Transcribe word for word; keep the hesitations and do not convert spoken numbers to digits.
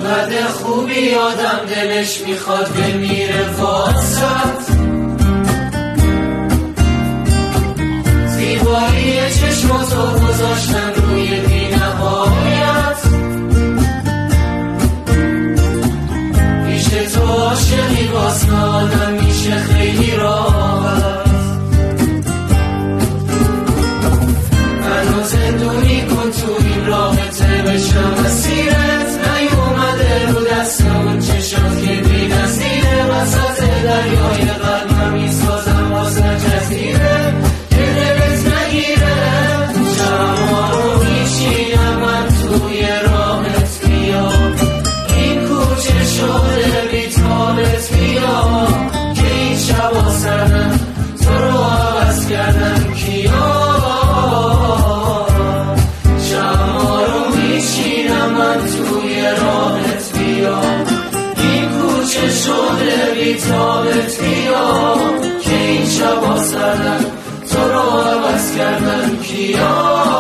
انقدر خوبی آدم دلش میخواد بمیره واسط، زیبایی چشماتو گذاشتن روی بی نهایت، پیش تو عاشقی واسه آدم میشه خیلی راحت. منو زندونی کن تو این رابطه بشم اسیرت، نیومده رو دست اون چشات که بی نظیره، وسط دریای قلبم میسازم واسه جزیره که دلت نگیره. شما رو میشینم من توی راهت بیا، این کوچه شده بیتابت بیا، که این شبا سردن تو رو عوض کردن کیا. شما رو میشینم من توی راهت بیا، این کوچه شده بیتابت بیا، که این شبا سردن تو رو عوض کردن کیا.